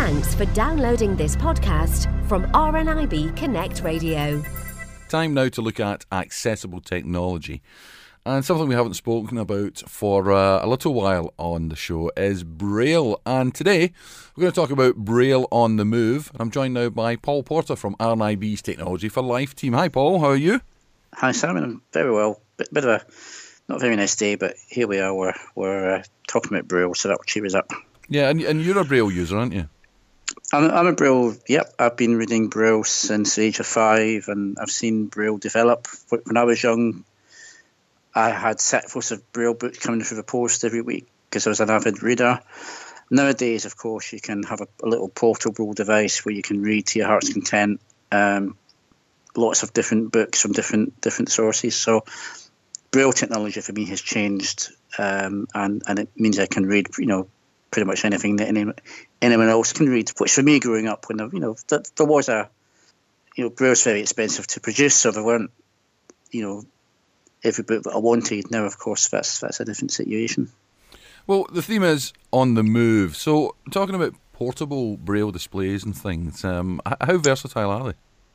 Thanks for downloading this podcast from RNIB Connect Radio. Time now to look at accessible technology. And something we haven't spoken about for a little while on the show is Braille. And today we're going to talk about Braille on the Move. And I'm joined now by Paul Porter from RNIB's Technology for Life team. Hi Paul, how are you? Hi Simon, I'm very well. Bit of a not very nice day, but here we are. We're talking about Braille, so that'll cheer us up. Yeah, and you're a Braille user, aren't you? I'm a Braille, yep. I've been reading Braille since the age of 5, and I've seen Braille develop. When I was young, I had setfuls of Braille books coming through the post every week because I was an avid reader. Nowadays, of course, you can have a little portable device where you can read to your heart's content lots of different books from different sources. So Braille technology for me has changed, and it means I can read, pretty much anything that anyone else can read. Which for me, growing up, when there was Braille's very expensive to produce, so there weren't, every book that I wanted. Now, of course, that's a different situation. Well, the theme is on the move. So, talking about portable Braille displays and things, how versatile are they?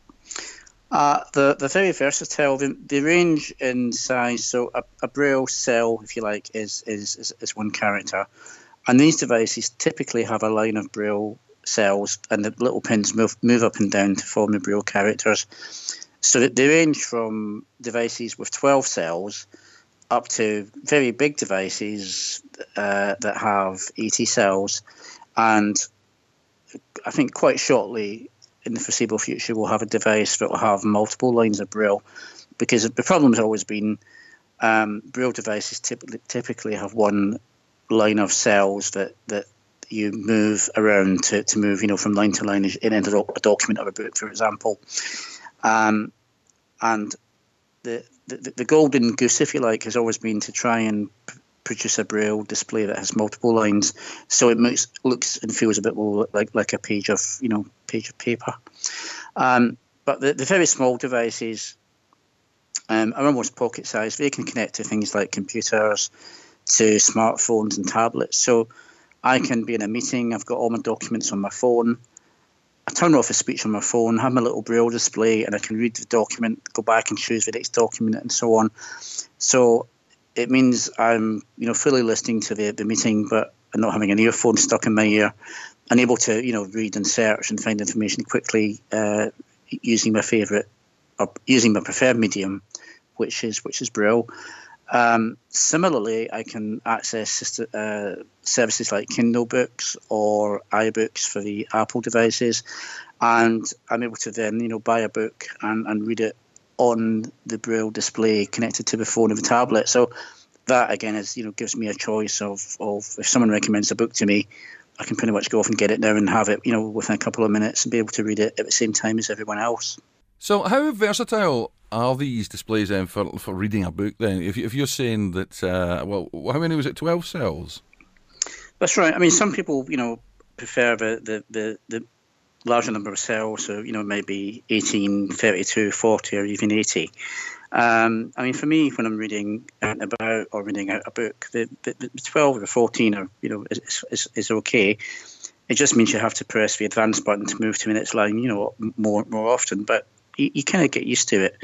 They're very versatile. They range in size. So a Braille cell, if you like, is one character. And these devices typically have a line of Braille cells, and the little pins move up and down to form the Braille characters. So they range from devices with 12 cells up to very big devices that have 80 cells. And I think quite shortly, in the foreseeable future, we'll have a device that will have multiple lines of Braille, because the problem has always been Braille devices typically have one line of cells that you move around to move, from line to line in a document or a book, for example. And the golden goose, if you like, has always been to try and produce a Braille display that has multiple lines, so it looks and feels a bit more like a page of paper. But the very small devices are almost pocket sized. They can connect to things like computers, to smartphones and tablets. So I can be in a meeting, I've got all my documents on my phone, I turn off the speech on my phone, have my little Braille display, and I can read the document, go back and choose the next document, and so on. So it means I'm, fully listening to the meeting, but I'm not having an earphone stuck in my ear, and able to, read and search and find information quickly using my preferred medium, which is Braille. Similarly, I can access services like Kindle Books or iBooks for the Apple devices, and I'm able to then, buy a book and read it on the Braille display connected to the phone or the tablet. So that again gives me a choice of if someone recommends a book to me, I can pretty much go off and get it now and have it, within a couple of minutes and be able to read it at the same time as everyone else. So how versatile are these displays then for reading a book then? If you're saying that, how many was it, 12 cells? That's right. I mean, some people, prefer the larger number of cells, so, maybe 18, 32, 40 or even 80. I mean, for me, when I'm reading about or reading out a book, the 12 or 14 are, is okay. It just means you have to press the advanced button to move to the next line, more often. But you kind of get used to it.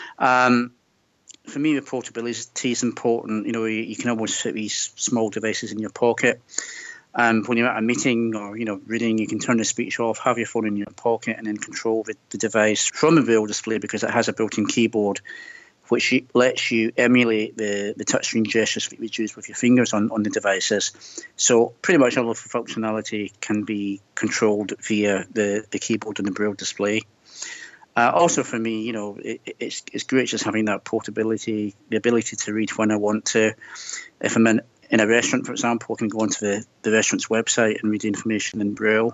For me, the portability is important. You can almost fit these small devices in your pocket. When you're at a meeting or, reading, you can turn the speech off, have your phone in your pocket, and then control the device from a Braille display, because it has a built-in keyboard, which lets you emulate the touchscreen gestures that you would use with your fingers on the devices. So pretty much all of the functionality can be controlled via the keyboard and the Braille display. Also for me, it's great just having that portability, the ability to read when I want to. If I'm in a restaurant, for example, I can go onto the restaurant's website and read the information in Braille.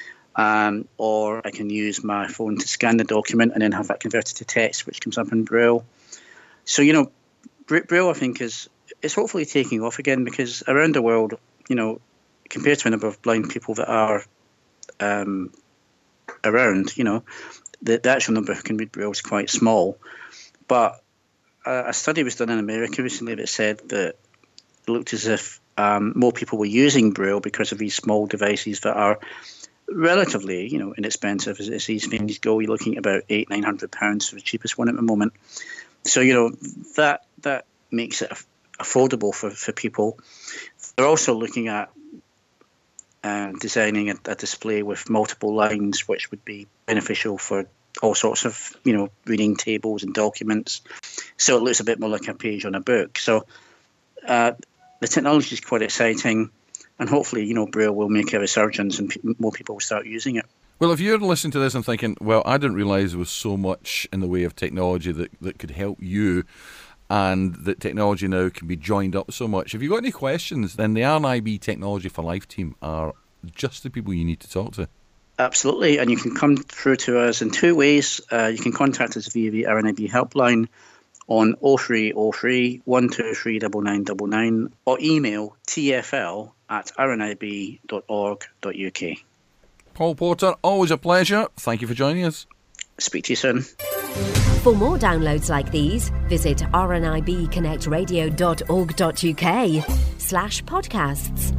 Or I can use my phone to scan the document and then have that converted to text, which comes up in Braille. So, Braille, I think, is hopefully taking off again, because around the world, compared to a number of blind people that are around, the actual number who can read Braille is quite small. But a study was done in America recently that said that it looked as if more people were using Braille because of these small devices that are relatively, inexpensive as these things go. You're looking at about £800-900 for the cheapest one at the moment. So, that makes it affordable for people. They're also looking at designing a display with multiple lines, which would be beneficial for all sorts of, reading tables and documents. So it looks a bit more like a page on a book. So the technology is quite exciting, and hopefully, Braille will make a resurgence and more people will start using it. Well, if you're listening to this and thinking, well, I didn't realise there was so much in the way of technology that could help you, and that technology now can be joined up so much. If you've got any questions, then the RNIB Technology for Life team are just the people you need to talk to. Absolutely, and you can come through to us in two ways. You can contact us via the RNIB helpline on 0303 123 9999 or email tfl@rnib.org.uk. Paul Porter, always a pleasure. Thank you for joining us. Speak to you soon. For more downloads like these, visit rnibconnectradio.org.uk/podcasts.